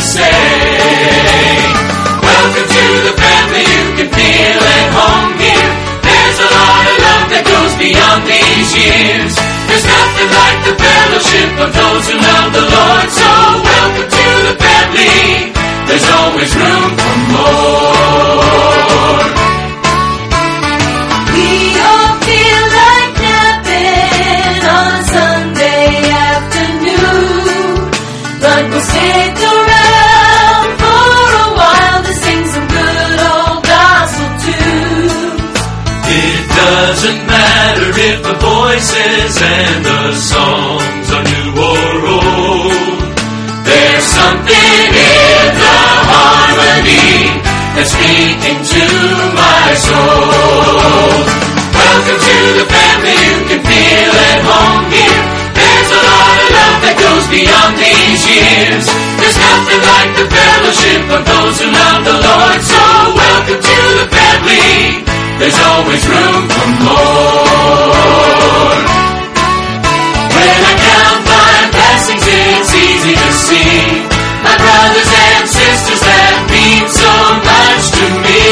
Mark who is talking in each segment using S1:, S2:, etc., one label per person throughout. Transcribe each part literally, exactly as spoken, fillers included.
S1: say. Welcome to the family, you can feel at home here. There's a lot of love that goes beyond these years. There's nothing like the fellowship of those who love the Lord. So welcome to the family, there's always room for more.
S2: We all feel like napping on a Sunday afternoon, but we'll stick around for a while to sing some good old gospel tunes.
S1: It doesn't matter if the voices and the songs are new or old. There's something in the harmony that's speaking to my soul. Welcome to the family, you can feel at home here. There's a lot of love that goes beyond these years. There's nothing like the fellowship of those who love the Lord. So welcome to the family, there's always room for more. When I count my blessings, it's easy to see my brothers and sisters that mean so much to me.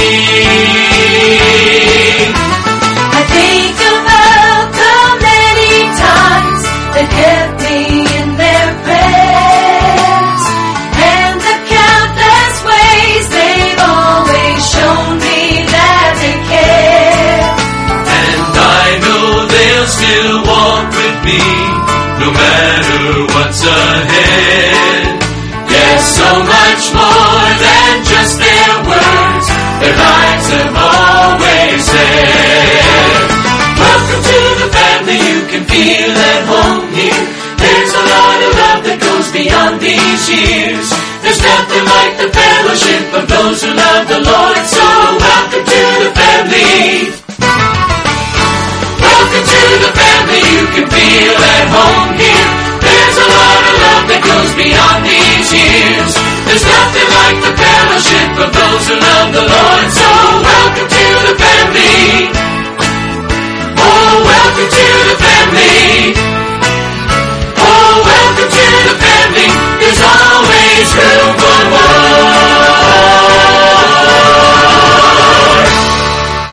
S2: I think about the many times they kept me in their prayers, and the countless ways they've always shown me that they care.
S1: And I know they'll still walk with me, no matter what's ahead. Yes, so much more than just their words, their lives have always said. Welcome to the family, you can feel at home here. There's a lot of love that goes beyond these years. There's nothing like the fellowship of those who love the Lord. So welcome to the family. Welcome to the family, you can feel at home here. There's a lot of love that goes beyond these years. There's nothing like the fellowship of those who love the Lord. So welcome to the family. Oh, welcome to the family. Oh, welcome to the family. There's always room for more.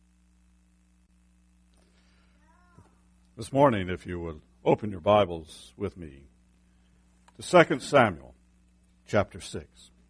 S3: This morning, if you would open your Bibles with me to Second Samuel chapter six.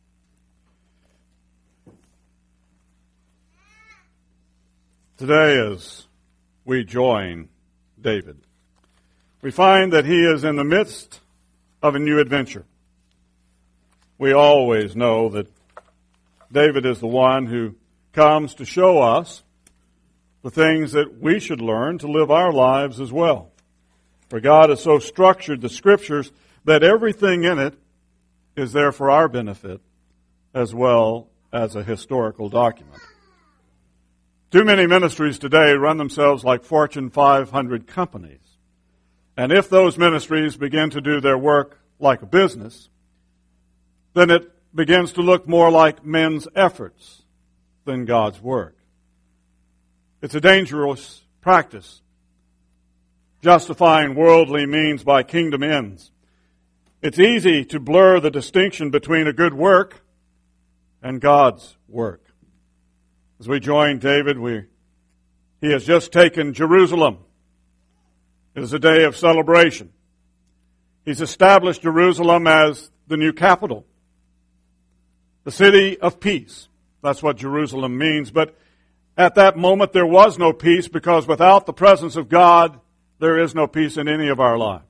S3: Today, as we join David, we find that he is in the midst of a new adventure. We always know that David is the one who comes to show us the things that we should learn to live our lives as well. For God has so structured the Scriptures that everything in it is there for our benefit as well as a historical document. Too many ministries today run themselves like Fortune five hundred companies. And if those ministries begin to do their work like a business, then it begins to look more like men's efforts than God's work. It's a dangerous practice, justifying worldly means by kingdom ends. It's easy to blur the distinction between a good work and God's work. As we join David, we, he has just taken Jerusalem. It is a day of celebration. He's established Jerusalem as the new capital, the city of peace. That's what Jerusalem means. But at that moment, there was no peace, because without the presence of God, there is no peace in any of our lives.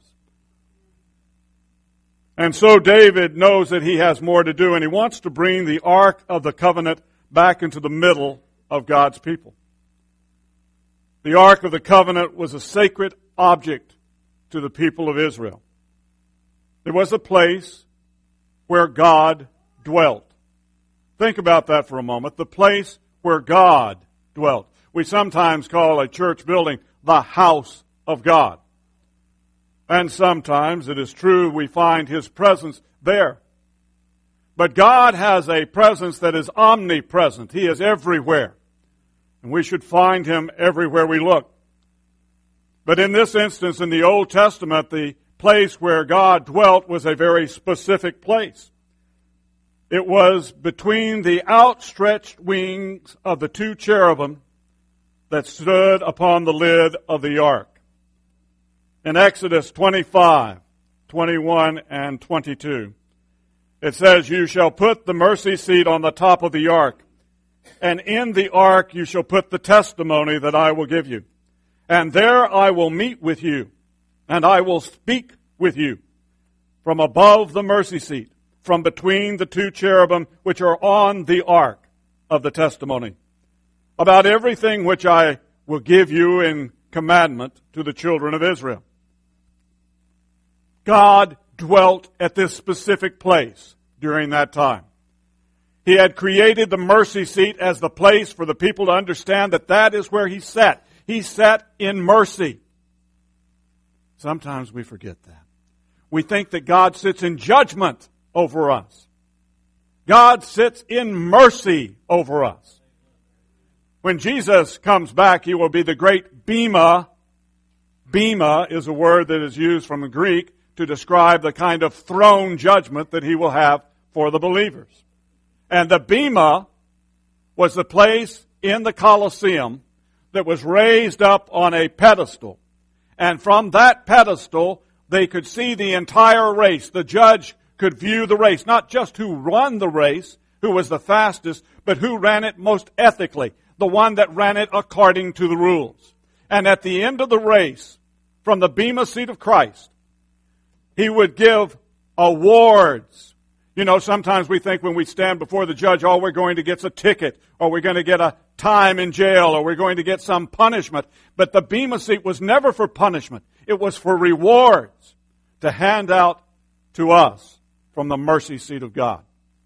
S3: And so David knows that he has more to do, and he wants to bring the Ark of the Covenant back into the middle of God's people. The Ark of the Covenant was a sacred object to the people of Israel. It was a place where God dwelt. Think about that for a moment. The place where God dwelt. We sometimes call a church building the house of God. And sometimes, it is true, we find His presence there. But God has a presence that is omnipresent. He is everywhere. And we should find Him everywhere we look. But in this instance, in the Old Testament, the place where God dwelt was a very specific place. It was between the outstretched wings of the two cherubim that stood upon the lid of the ark. In Exodus twenty-five, twenty-one, and twenty-two, it says, "You shall put the mercy seat on the top of the ark, and in the ark you shall put the testimony that I will give you. And there I will meet with you, and I will speak with you from above the mercy seat, from between the two cherubim which are on the ark of the testimony, about everything which I will give you in commandment to the children of Israel." God dwelt at this specific place during that time. He had created the mercy seat as the place for the people to understand that that is where He sat. He sat in mercy. Sometimes we forget that. We think that God sits in judgment over us. God sits in mercy over us. When Jesus comes back, He will be the great Bema. Bema is a word that is used from the Greek to describe the kind of throne judgment that He will have for the believers. And the Bema was the place in the Colosseum that was raised up on a pedestal. And from that pedestal, they could see the entire race. The judge could view the race, not just who won the race, who was the fastest, but who ran it most ethically, the one that ran it according to the rules. And at the end of the race, from the Bema seat of Christ, He would give awards. You know, sometimes we think when we stand before the judge, oh, we're going to get a ticket, or we're going to get a time in jail, or we're going to get some punishment. But the Bema seat was never for punishment. It was for rewards to hand out to us from the mercy seat of God.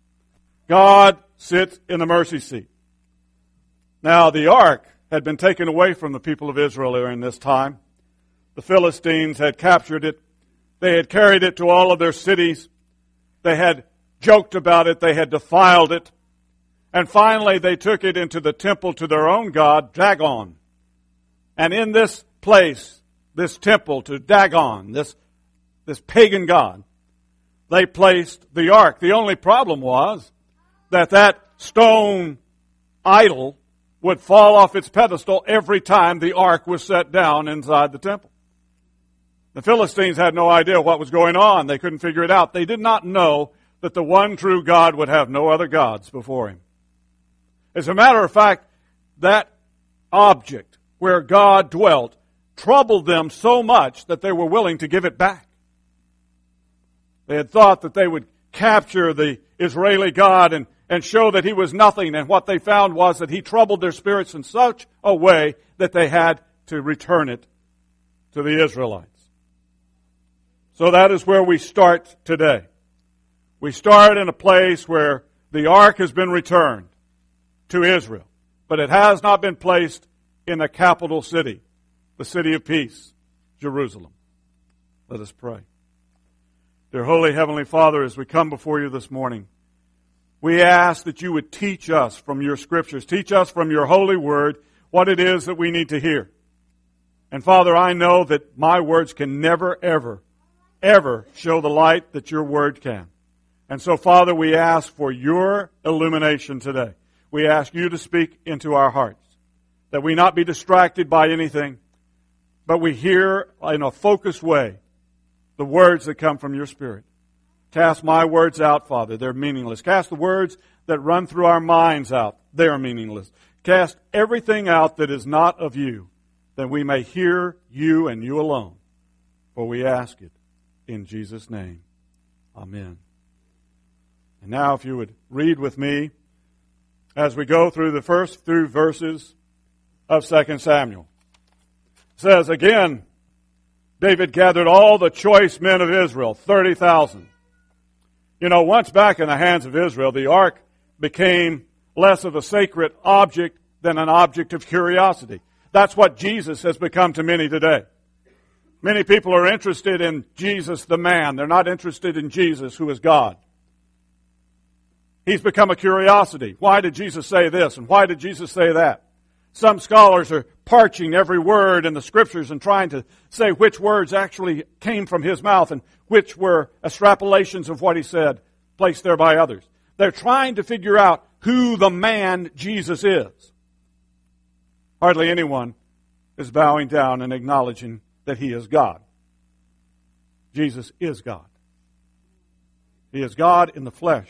S3: God sits in the mercy seat. Now, the ark had been taken away from the people of Israel during this time. The Philistines had captured it. They had carried it to all of their cities. They had joked about it. They had defiled it. And finally, they took it into the temple to their own god, Dagon. And in this place, this temple to Dagon, this, this pagan god, they placed the ark. The only problem was that that stone idol would fall off its pedestal every time the ark was set down inside the temple. The Philistines had no idea what was going on. They couldn't figure it out. They did not know that the one true God would have no other gods before Him. As a matter of fact, that object where God dwelt troubled them so much that they were willing to give it back. They had thought that they would capture the Israeli God and, and show that He was nothing, and what they found was that He troubled their spirits in such a way that they had to return it to the Israelites. So that is where we start today. We start in a place where the ark has been returned to Israel, but it has not been placed in the capital city, the city of peace, Jerusalem. Let us pray. Dear Holy Heavenly Father, as we come before You this morning, we ask that You would teach us from Your Scriptures, teach us from Your holy word what it is that we need to hear. And Father, I know that my words can never, ever, ever show the light that Your word can. And so, Father, we ask for Your illumination today. We ask You to speak into our hearts, that we not be distracted by anything, but we hear in a focused way the words that come from Your Spirit. Cast my words out, Father. They're meaningless. Cast the words that run through our minds out. They're meaningless. Cast everything out that is not of You, that we may hear You and You alone. For we ask it in Jesus' name. Amen. And now if you would read with me as we go through the first few verses of Second Samuel. It says, again, David gathered all the choice men of Israel, thirty thousand. You know, once back in the hands of Israel, the ark became less of a sacred object than an object of curiosity. That's what Jesus has become to many today. Many people are interested in Jesus the man. They're not interested in Jesus who is God. He's become a curiosity. Why did Jesus say this? And why did Jesus say that? Some scholars are parching every word in the Scriptures and trying to say which words actually came from His mouth and which were extrapolations of what He said, placed there by others. They're trying to figure out who the man Jesus is. Hardly anyone is bowing down and acknowledging that he is God. Jesus is God. He is God in the flesh.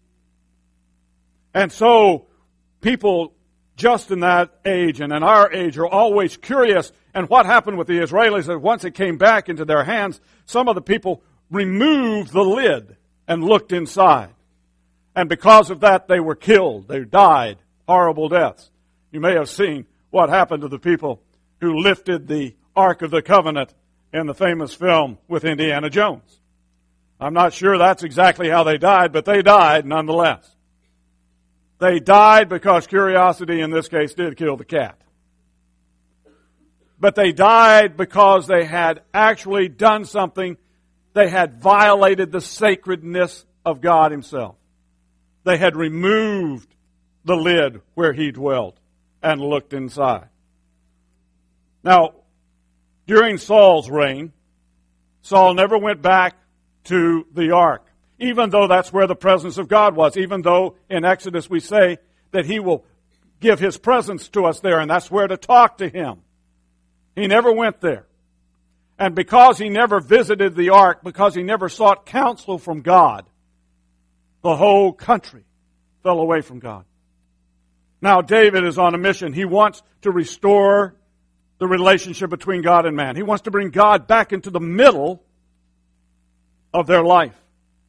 S3: And so, people just in that age and in our age are always curious. And what happened with the Israelis is once it came back into their hands, some of the people removed the lid and looked inside. And because of that, they were killed. They died horrible deaths. You may have seen what happened to the people who lifted the Ark of the Covenant in the famous film with Indiana Jones. I'm not sure that's exactly how they died, but they died nonetheless. They died because curiosity in this case did kill the cat. But they died because they had actually done something. They had violated the sacredness of God Himself. They had removed the lid where He dwelt and looked inside. Now, during Saul's reign, Saul never went back to the ark, even though that's where the presence of God was, even though in Exodus we say that He will give His presence to us there, and that's where to talk to Him. He never went there. And because he never visited the ark, because he never sought counsel from God, the whole country fell away from God. Now David is on a mission. He wants to restore the relationship between God and man. He wants to bring God back into the middle of their life.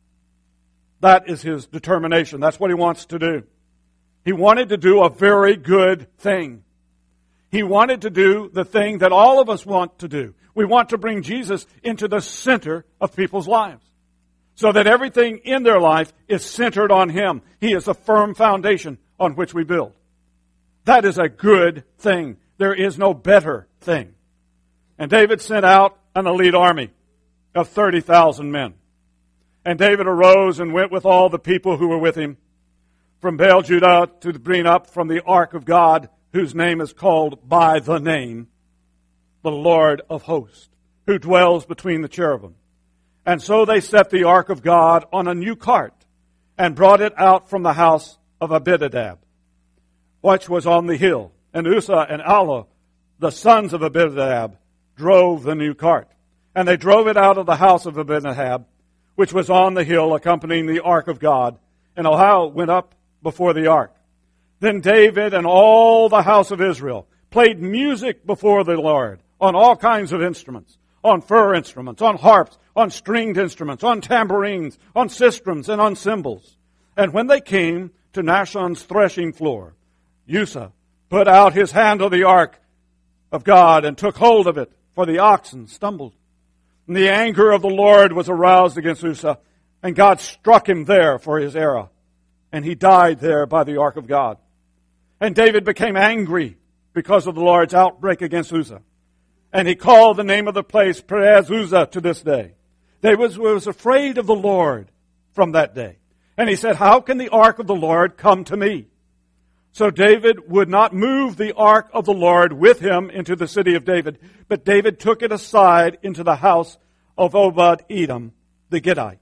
S3: That is his determination. That's what he wants to do. He wanted to do a very good thing. He wanted to do the thing that all of us want to do. We want to bring Jesus into the center of people's lives, so that everything in their life is centered on Him. He is a firm foundation on which we build. That is a good thing. There is no better thing. And David sent out an elite army of thirty thousand men. And David arose and went with all the people who were with him from Baal Judah to bring up from the ark of God, whose name is called by the name, the Lord of hosts, who dwells between the cherubim. And so they set the ark of God on a new cart and brought it out from the house of Abinadab, which was on the hill. And Uzzah and Allah, the sons of Abinadab, drove the new cart. And they drove it out of the house of Abinadab, which was on the hill, accompanying the ark of God. And Ahio went up before the ark. Then David and all the house of Israel played music before the Lord on all kinds of instruments, on fir instruments, on harps, on stringed instruments, on tambourines, on sistrums, and on cymbals. And when they came to Nashon's threshing floor, Uzzah put out his hand on the ark of God and took hold of it, for the oxen stumbled. And the anger of the Lord was aroused against Uzzah, and God struck him there for his error, and he died there by the ark of God. And David became angry because of the Lord's outbreak against Uzzah. And he called the name of the place Perez Uzzah to this day. David was, was afraid of the Lord from that day. And he said, how can the ark of the Lord come to me? So David would not move the ark of the Lord with him into the city of David, but David took it aside into the house of Obed-Edom the Gittite.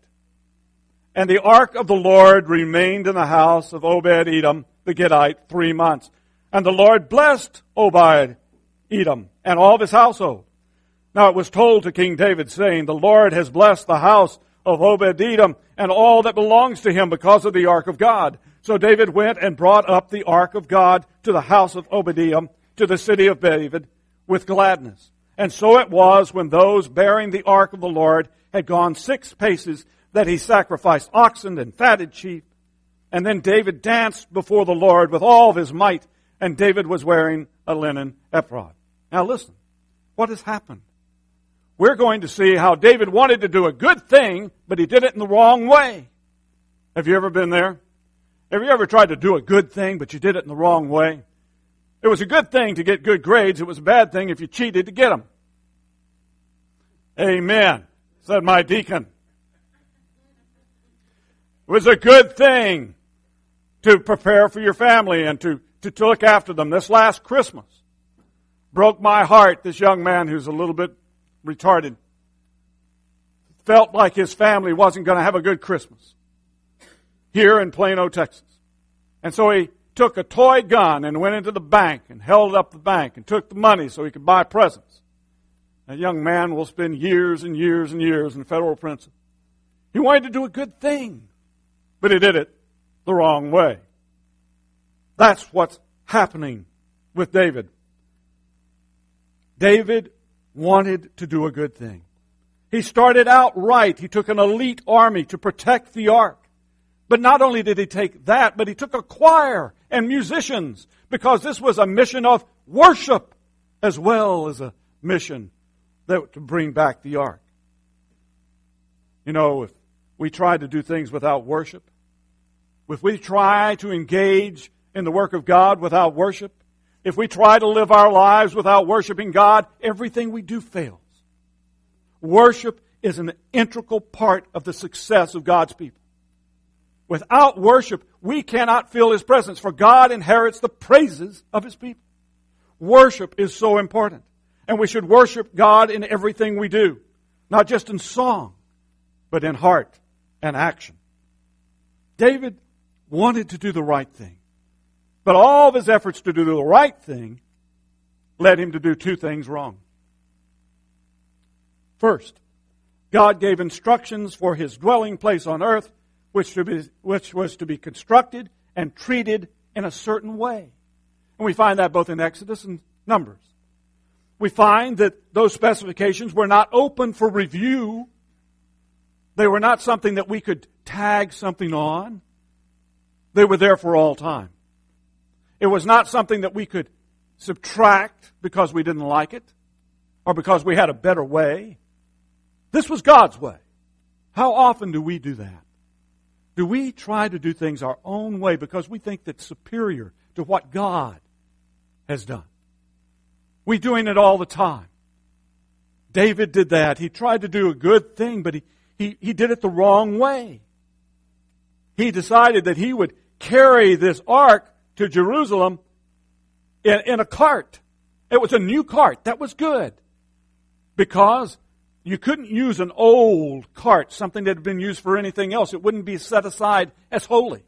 S3: And the ark of the Lord remained in the house of Obed-Edom the Gittite three months. And the Lord blessed Obed-Edom and all of his household. Now it was told to King David, saying, the Lord has blessed the house of Obed-Edom and all that belongs to him because of the ark of God. So David went and brought up the ark of God to the house of Obed-Edom, to the city of David, with gladness. And so it was, when those bearing the ark of the Lord had gone six paces, that he sacrificed oxen and fatted sheep. And then David danced before the Lord with all of his might, and David was wearing a linen ephod. Now listen, what has happened? We're going to see how David wanted to do a good thing, but he did it in the wrong way. Have you ever been there? Have you ever tried to do a good thing, but you did it in the wrong way? It was a good thing to get good grades. It was a bad thing if you cheated to get them. Amen, said my deacon. It was a good thing to prepare for your family and to, to, to look after them. This last Christmas broke my heart. This young man who's a little bit retarded felt like his family wasn't going to have a good Christmas. here in Plano, Texas. And so he took a toy gun and went into the bank and held up the bank and took the money so he could buy presents. That young man will spend years and years and years in federal prison. He wanted to do a good thing, but he did it the wrong way. That's what's happening with David. David wanted to do a good thing. He started out right. He took an elite army to protect the ark. But not only did he take that, but he took a choir and musicians, because this was a mission of worship as well as a mission that to bring back the ark. You know, if we try to do things without worship, if we try to engage in the work of God without worship, if we try to live our lives without worshiping God, everything we do fails. Worship is an integral part of the success of God's people. Without worship, we cannot feel His presence, for God inherits the praises of His people. Worship is so important. And we should worship God in everything we do. Not just in song, but in heart and action. David wanted to do the right thing. But all of his efforts to do the right thing led him to do two things wrong. First, God gave instructions for His dwelling place on earth, which, to be, which was to be constructed and treated in a certain way. And we find that both in Exodus and Numbers. We find that those specifications were not open for review. They were not something that we could tag something on. They were there for all time. It was not something that we could subtract because we didn't like it or because we had a better way. This was God's way. How often do we do that? Do we try to do things our own way because we think that's superior to what God has done? We're doing it all the time. David did that. He tried to do a good thing, but he, he, he did it the wrong way. He decided that he would carry this ark to Jerusalem in, in a cart. It was a new cart. That was good. Because you couldn't use an old cart, something that had been used for anything else. It wouldn't be set aside as holy.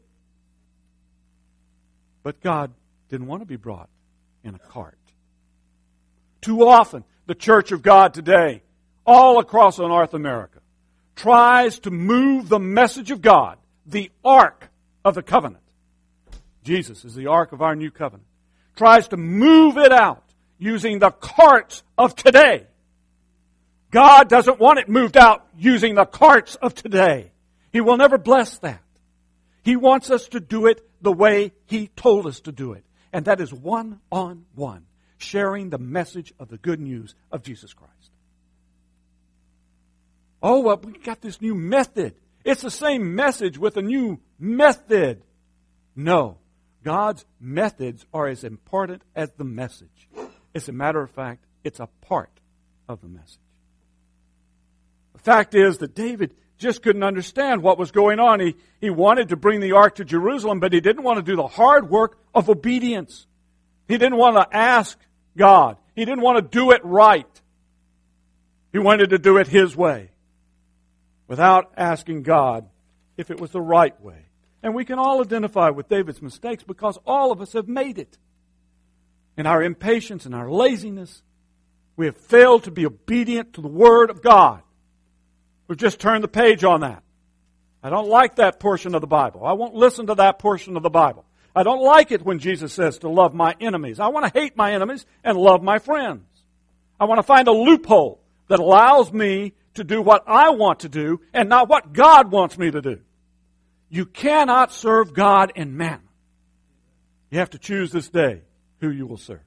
S3: But God didn't want to be brought in a cart. Too often, the Church of God today, all across North America, tries to move the message of God, the Ark of the Covenant. Jesus is the Ark of our new covenant. Tries to move it out using the carts of today. God doesn't want it moved out using the carts of today. He will never bless that. He wants us to do it the way He told us to do it. And that is one-on-one, sharing the message of the good news of Jesus Christ. Oh, well, we got this new method. It's the same message with a new method. No. God's methods are as important as the message. As a matter of fact, it's a part of the message. The fact is that David just couldn't understand what was going on. He, he wanted to bring the ark to Jerusalem, but he didn't want to do the hard work of obedience. He didn't want to ask God. He didn't want to do it right. He wanted to do it his way, without asking God if it was the right way. And we can all identify with David's mistakes because all of us have made it. In our impatience and our laziness, we have failed to be obedient to the Word of God. We've just turned the page on that. I don't like that portion of the Bible. I won't listen to that portion of the Bible. I don't like it when Jesus says to love my enemies. I want to hate my enemies and love my friends. I want to find a loophole that allows me to do what I want to do and not what God wants me to do. You cannot serve God and mammon. You have to choose this day who you will serve.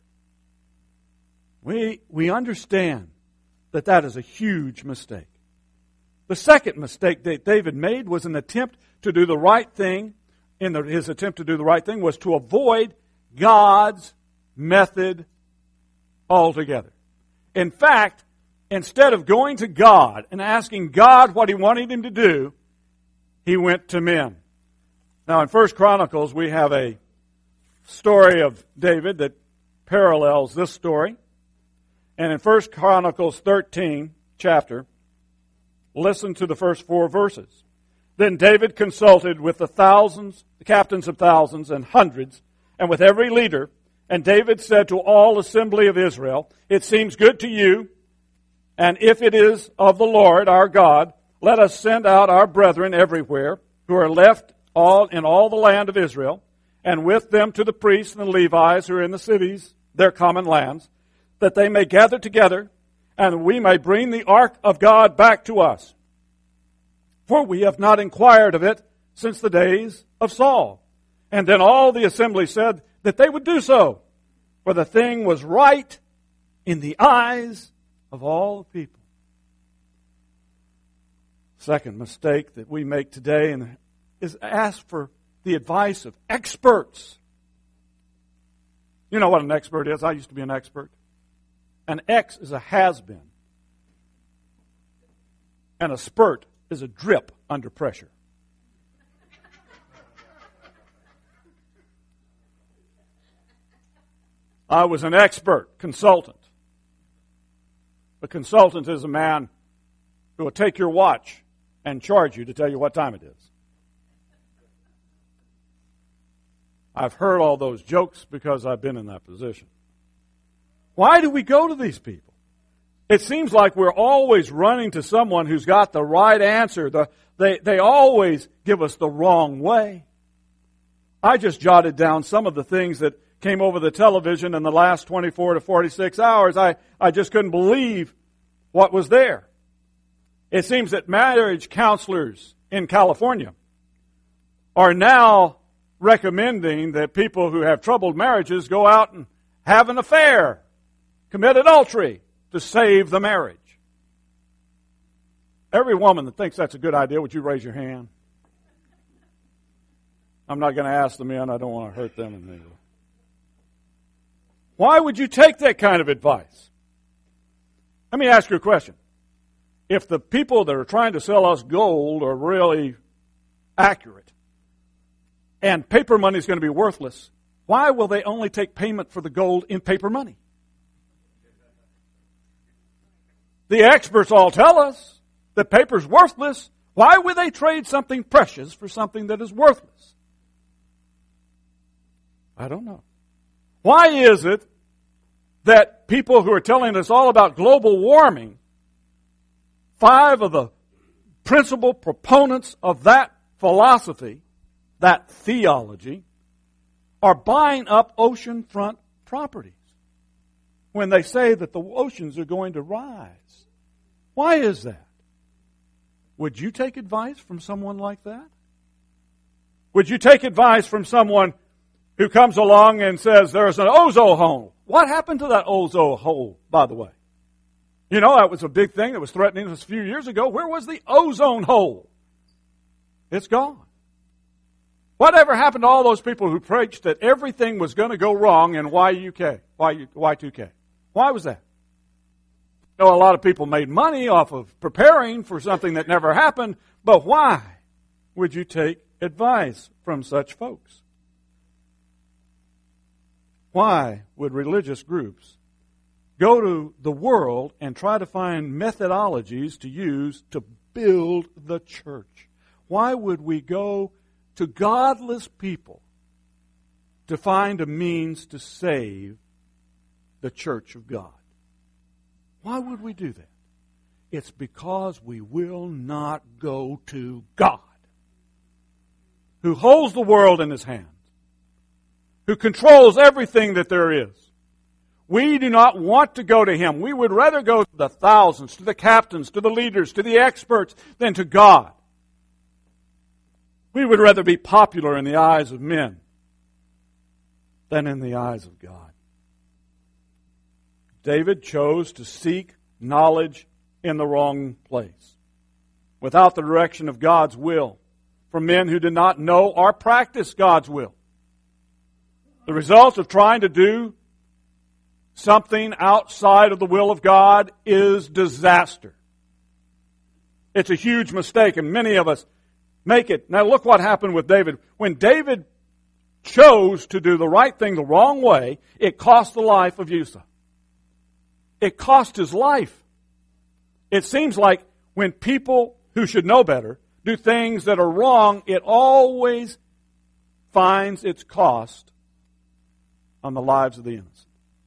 S3: We, we understand that that is a huge mistake. The second mistake that David made was an attempt to do the right thing. In the, his attempt to do the right thing was to avoid God's method altogether. In fact, instead of going to God and asking God what He wanted him to do, he went to men. Now in First Chronicles we have a story of David that parallels this story. And in First Chronicles thirteen chapter, listen to the first four verses. Then David consulted with the thousands, the captains of thousands and hundreds, and with every leader. And David said to all assembly of Israel, "It seems good to you, and if it is of the Lord our God, let us send out our brethren everywhere, who are left all in all the land of Israel, and with them to the priests and the Levites who are in the cities, their common lands, that they may gather together, and we may bring the ark of God back to us. For we have not inquired of it since the days of Saul." And then all the assembly said that they would do so, for the thing was right in the eyes of all the people. Second mistake that we make today is ask for the advice of experts. You know what an expert is? I used to be an expert. An X is a has-been. And a spurt is a drip under pressure. I was an expert consultant. A consultant is a man who will take your watch and charge you to tell you what time it is. I've heard all those jokes because I've been in that position. Why do we go to these people? It seems like we're always running to someone who's got the right answer. The, they, they always give us the wrong way. I just jotted down some of the things that came over the television in the last twenty-four to forty-six hours. I, I just couldn't believe what was there. It seems that marriage counselors in California are now recommending that people who have troubled marriages go out and have an affair, commit adultery to save the marriage. Every woman that thinks that's a good idea, would you raise your hand? I'm not going to ask the men. I don't want to hurt them in any way. Why would you take that kind of advice? Let me ask you a question. If the people that are trying to sell us gold are really accurate, and paper money is going to be worthless, why will they only take payment for the gold in paper money? The experts all tell us that paper's worthless. Why would they trade something precious for something that is worthless? I don't know. Why is it that people who are telling us all about global warming, five of the principal proponents of that philosophy, that theology, are buying up oceanfront properties when they say that the oceans are going to rise? Why is that? Would you take advice from someone like that? Would you take advice from someone who comes along and says there's an ozone hole? What happened to that ozone hole, by the way? You know, that was a big thing that was threatening us a few years ago. Where was the ozone hole? It's gone. Whatever happened to all those people who preached that everything was going to go wrong in Y two K? Y two K. Why was that? You know, a lot of people made money off of preparing for something that never happened, but why would you take advice from such folks? Why would religious groups go to the world and try to find methodologies to use to build the church? Why would we go to godless people to find a means to save the church of God? Why would we do that? It's because we will not go to God, who holds the world in His hands, who controls everything that there is. We do not want to go to Him. We would rather go to the thousands, to the captains, to the leaders, to the experts, than to God. We would rather be popular in the eyes of men than in the eyes of God. David chose to seek knowledge in the wrong place, without the direction of God's will, from men who did not know or practice God's will. The result of trying to do something outside of the will of God is disaster. It's a huge mistake, and many of us make it. Now look what happened with David. When David chose to do the right thing the wrong way, it cost the life of Uzzah. It cost his life. It seems like when people who should know better do things that are wrong, it always finds its cost on the lives of the innocent.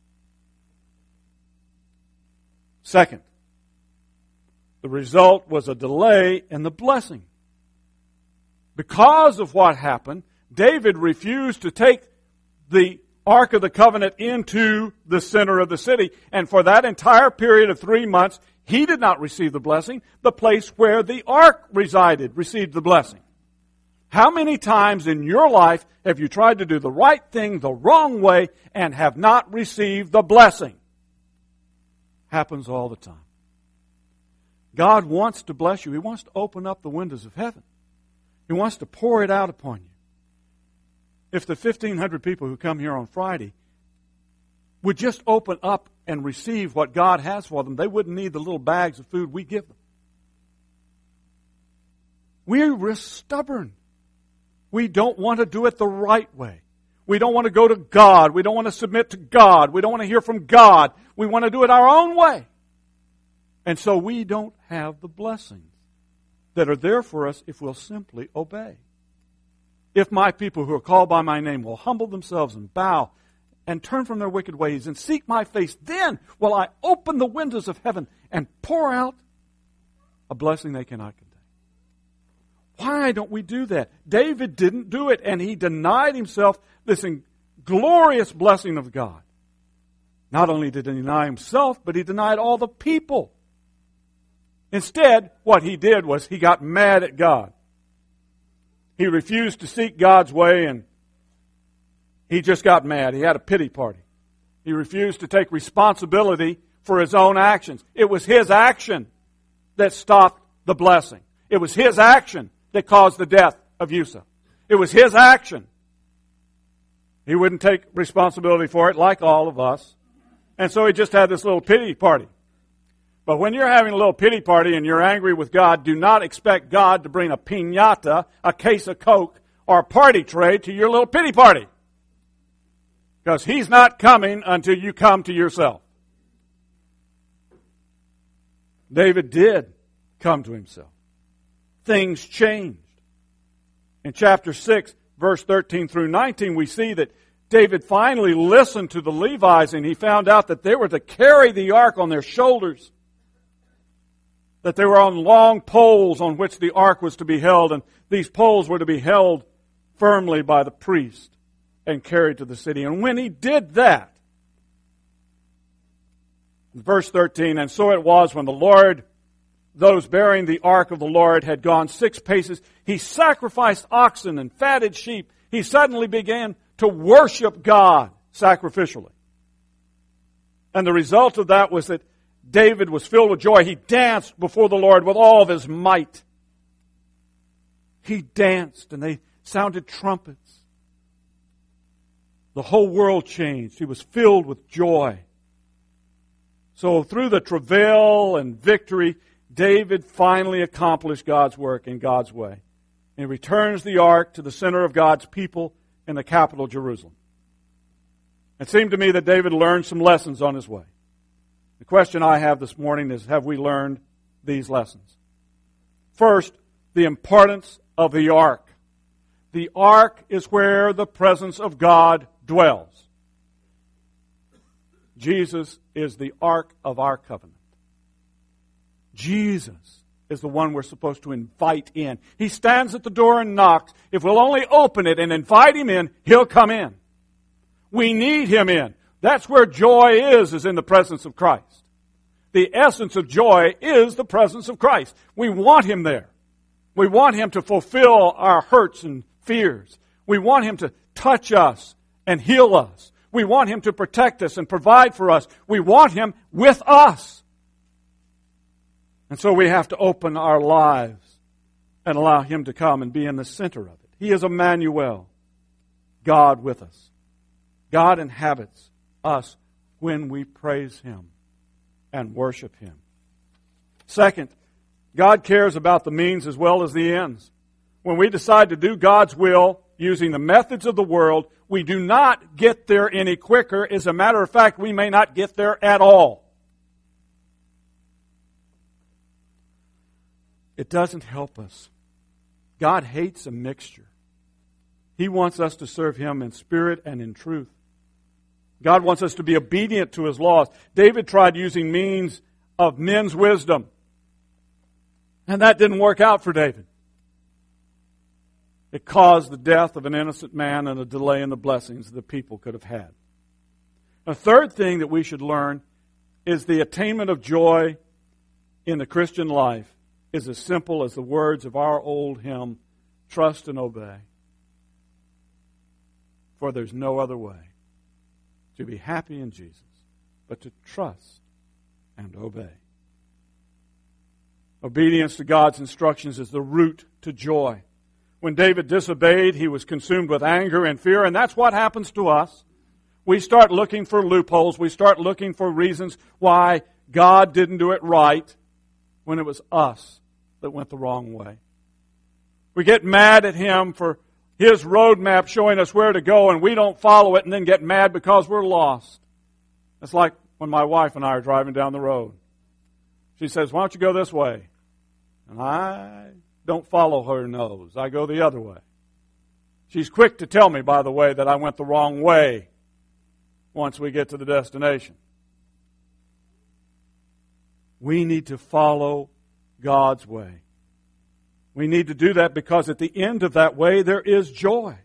S3: Second, the result was a delay in the blessing. Because of what happened, David refused to take the Ark of the Covenant into the center of the city. And for that entire period of three months, he did not receive the blessing. The place where the Ark resided received the blessing. How many times in your life have you tried to do the right thing the wrong way and have not received the blessing? Happens all the time. God wants to bless you. He wants to open up the windows of heaven. He wants to pour it out upon you. If the fifteen hundred people who come here on Friday would just open up and receive what God has for them, they wouldn't need the little bags of food we give them. We're stubborn. We don't want to do it the right way. We don't want to go to God. We don't want to submit to God. We don't want to hear from God. We want to do it our own way. And so we don't have the blessings that are there for us if we'll simply obey. If my people who are called by my name will humble themselves and bow and turn from their wicked ways and seek my face, then will I open the windows of heaven and pour out a blessing they cannot contain. Why don't we do that? David didn't do it, and he denied himself this glorious blessing of God. Not only did he deny himself, but he denied all the people. Instead, what he did was he got mad at God. He refused to seek God's way, and he just got mad. He had a pity party. He refused to take responsibility for his own actions. It was his action that stopped the blessing. It was his action that caused the death of Uzzah. It was his action. He wouldn't take responsibility for it like all of us. And so he just had this little pity party. But when you're having a little pity party and you're angry with God, do not expect God to bring a piñata, a case of Coke, or a party tray to your little pity party. Because He's not coming until you come to yourself. David did come to himself. Things changed. In chapter six, verse thirteen through nineteen, we see that David finally listened to the Levites, and he found out that they were to carry the ark on their shoulders. That they were on long poles on which the ark was to be held, and these poles were to be held firmly by the priest and carried to the city. And when he did that, verse thirteen, and so it was when the Lord, those bearing the ark of the Lord, had gone six paces, he sacrificed oxen and fatted sheep. He suddenly began to worship God sacrificially. And the result of that was that David was filled with joy. He danced before the Lord with all of his might. He danced, and they sounded trumpets. The whole world changed. He was filled with joy. So through the travail and victory, David finally accomplished God's work in God's way. He returns the ark to the center of God's people in the capital, Jerusalem. It seemed to me that David learned some lessons on his way. The question I have this morning is, have we learned these lessons? First, the importance of the ark. The ark is where the presence of God dwells. Jesus is the ark of our covenant. Jesus is the one we're supposed to invite in. He stands at the door and knocks. If we'll only open it and invite Him in, He'll come in. We need Him in. That's where joy is, is in the presence of Christ. The essence of joy is the presence of Christ. We want Him there. We want Him to fulfill our hurts and fears. We want Him to touch us and heal us. We want Him to protect us and provide for us. We want Him with us. And so we have to open our lives and allow Him to come and be in the center of it. He is Emmanuel, God with us. God inhabits us when we praise Him and worship Him. Second, God cares about the means as well as the ends. When we decide to do God's will using the methods of the world, we do not get there any quicker. As a matter of fact, we may not get there at all. It doesn't help us God hates a mixture. He wants us to serve Him in spirit and in truth. God wants us to be obedient to His laws. David tried using means of men's wisdom, and that didn't work out for David. It caused the death of an innocent man and a delay in the blessings the people could have had. A third thing that we should learn is the attainment of joy in the Christian life is as simple as the words of our old hymn, trust and obey. For there's no other way to be happy in Jesus but to trust and obey. Obedience to God's instructions is the route to joy. When David disobeyed, he was consumed with anger and fear, and that's what happens to us. We start looking for loopholes. We start looking for reasons why God didn't do it right when it was us that went the wrong way. We get mad at Him for His roadmap showing us where to go, and we don't follow it and then get mad because we're lost. It's like when my wife and I are driving down the road. She says, why don't you go this way? And I don't follow her nose. I go the other way. She's quick to tell me, by the way, that I went the wrong way once we get to the destination. We need to follow God's way. We need to do that because at the end of that way there is joy.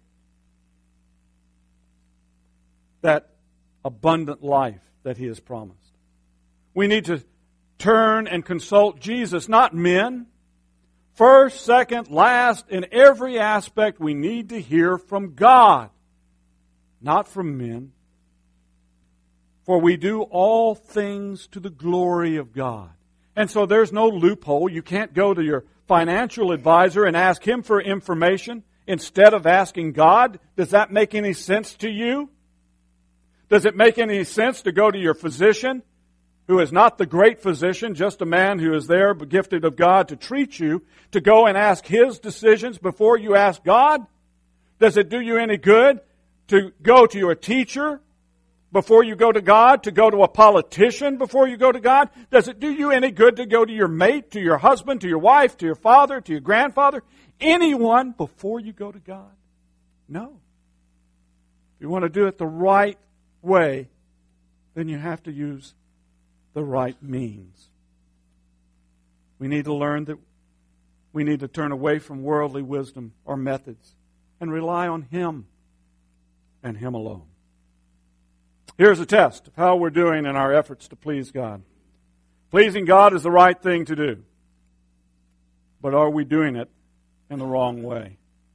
S3: That abundant life that He has promised. We need to turn and consult Jesus, not men. First, second, last, in every aspect we need to hear from God, not from men. For we do all things to the glory of God. And so there's no loophole. You can't go to your financial advisor and ask him for information instead of asking God. Does that make any sense to you? Does it make any sense to go to your physician, who is not the great physician, just a man who is there, gifted of God to treat you, to go and ask his decisions before you ask God? Does it do you any good to go to your teacher before you go to God, to go to a politician before you go to God? Does it do you any good to go to your mate, to your husband, to your wife, to your father, to your grandfather, anyone before you go to God? No. If you want to do it the right way, then you have to use the right means. We need to learn that we need to turn away from worldly wisdom or methods and rely on Him and Him alone. Here's a test of how we're doing in our efforts to please God. Pleasing God is the right thing to do. But are we doing it in the wrong way?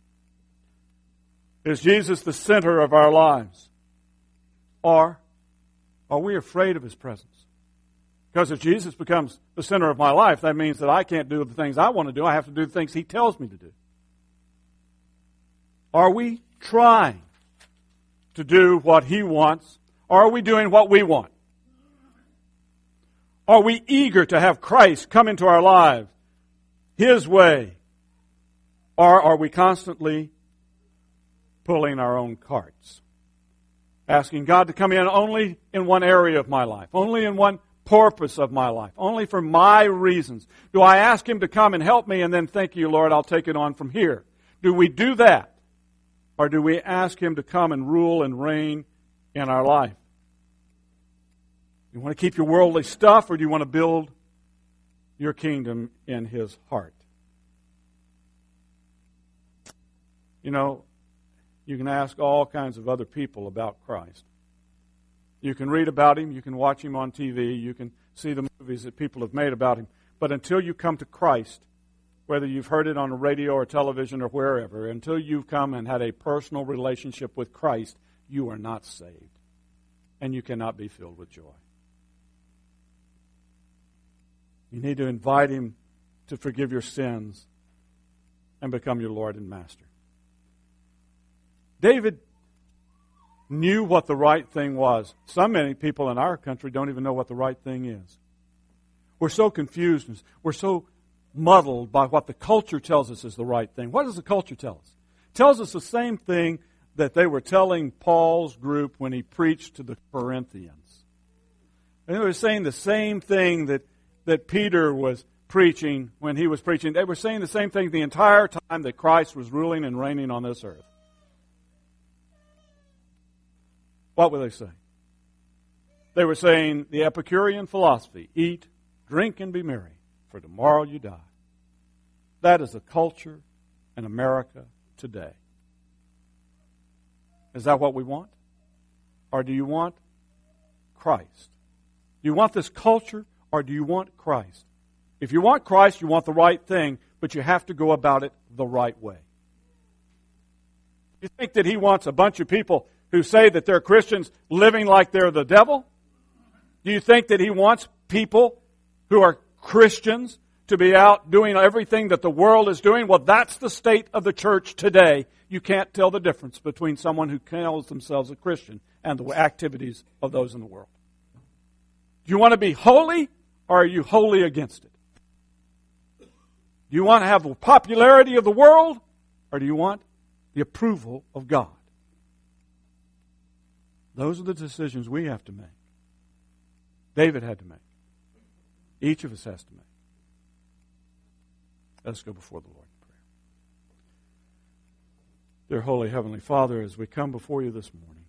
S3: Is Jesus the center of our lives? Or are we afraid of His presence? Because if Jesus becomes the center of my life, that means that I can't do the things I want to do. I have to do the things He tells me to do. Are we trying to do what He wants? Or are we doing what we want? Are we eager to have Christ come into our lives His way? Or are we constantly pulling our own carts? Asking God to come in only in one area of my life, only in one purpose of my life, only for my reasons. Do I ask Him to come and help me and then thank you, Lord, I'll take it on from here? Do we do that? Or do we ask Him to come and rule and reign in our life? You want to keep your worldly stuff, or do you want to build your kingdom in His heart? You know, you can ask all kinds of other people about Christ. You can read about Him, you can watch Him on T V, you can see the movies that people have made about Him. But until you come to Christ, whether you've heard it on the radio or television or wherever, until you've come and had a personal relationship with Christ, you are not saved. And you cannot be filled with joy. You need to invite Him to forgive your sins and become your Lord and Master. David knew what the right thing was. So many people in our country don't even know what the right thing is. We're so confused. We're so muddled by what the culture tells us is the right thing. What does the culture tell us? It tells us the same thing that they were telling Paul's group when he preached to the Corinthians. And they were saying the same thing that, that Peter was preaching, when he was preaching, they were saying the same thing the entire time that Christ was ruling and reigning on this earth. What were they saying? They were saying the Epicurean philosophy, eat, drink, and be merry, for tomorrow you die. That is the culture in America today. Is that what we want? Or do you want Christ? Do you want this culture, or do you want Christ? If you want Christ, you want the right thing, but you have to go about it the right way. You think that he wants a bunch of people who say that they're Christians living like they're the devil? Do you think that he wants people who are Christians to be out doing everything that the world is doing? Well, that's the state of the church today. You can't tell the difference between someone who calls themselves a Christian and the activities of those in the world. Do you want to be holy, or are you wholly against it? Do you want to have the popularity of the world, or do you want the approval of God? Those are the decisions we have to make. David had to make. Each of us has to make. Let's go before the Lord in prayer. Dear Holy Heavenly Father, as we come before you this morning,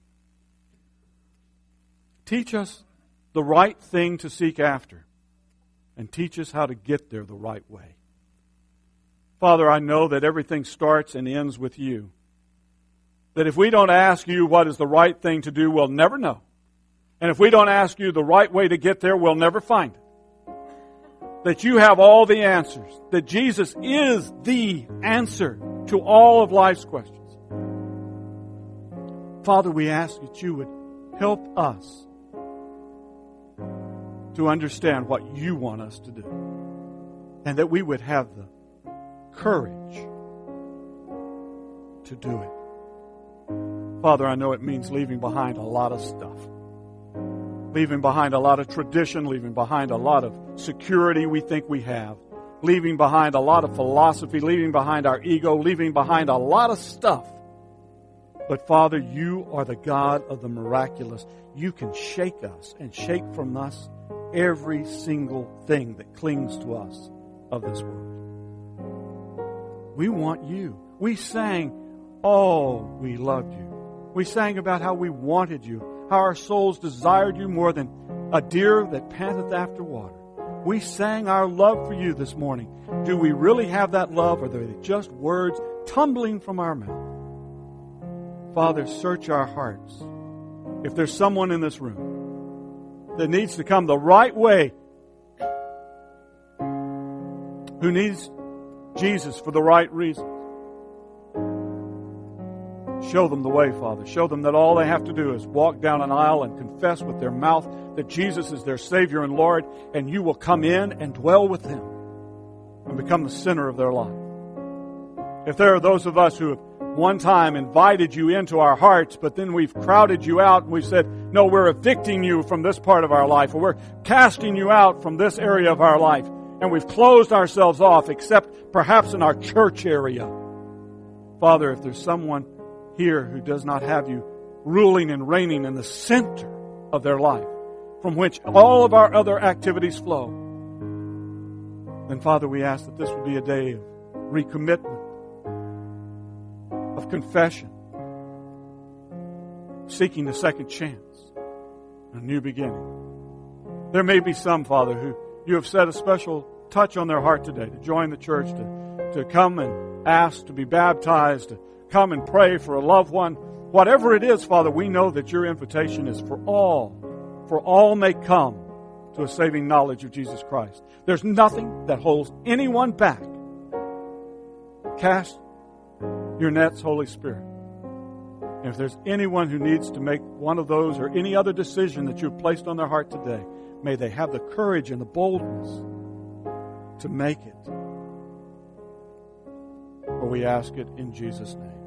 S3: teach us the right thing to seek after, and teach us how to get there the right way. Father, I know that everything starts and ends with you. That if we don't ask you what is the right thing to do, we'll never know. And if we don't ask you the right way to get there, we'll never find it. That you have all the answers. That Jesus is the answer to all of life's questions. Father, we ask that you would help us to understand what you want us to do. And that we would have the courage to do it. Father, I know it means leaving behind a lot of stuff. Leaving behind a lot of tradition, leaving behind a lot of security we think we have, leaving behind a lot of philosophy, leaving behind our ego, leaving behind a lot of stuff. But Father, you are the God of the miraculous. You can shake us and shake from us every single thing that clings to us of this world. We want you. We sang, "Oh, we loved you." We sang about how we wanted you, how our souls desired you more than a deer that panteth after water. We sang our love for you this morning. Do we really have that love, or are they just words tumbling from our mouth? Father, search our hearts. If there's someone in this room that needs to come the right way, who needs Jesus for the right reasons, show them the way, Father. Show them that all they have to do is walk down an aisle and confess with their mouth that Jesus is their Savior and Lord, and you will come in and dwell with them and become the center of their life. If there are those of us who have one time invited you into our hearts, but then we've crowded you out and we've said, no, we're evicting you from this part of our life, or we're casting you out from this area of our life, and we've closed ourselves off, except perhaps in our church area. Father, if there's someone here who does not have you ruling and reigning in the center of their life, from which all of our other activities flow, then Father, we ask that this would be a day of recommitment, of confession, seeking a second chance, a new beginning. There may be some, Father, who you have set a special touch on their heart today to join the church, to, to come and ask to be baptized, to come and pray for a loved one. Whatever it is, Father, we know that your invitation is for all. For all may come to a saving knowledge of Jesus Christ. There's nothing that holds anyone back. Cast your nets, Holy Spirit. And if there's anyone who needs to make one of those or any other decision that you've placed on their heart today, may they have the courage and the boldness to make it. For we ask it in Jesus' name.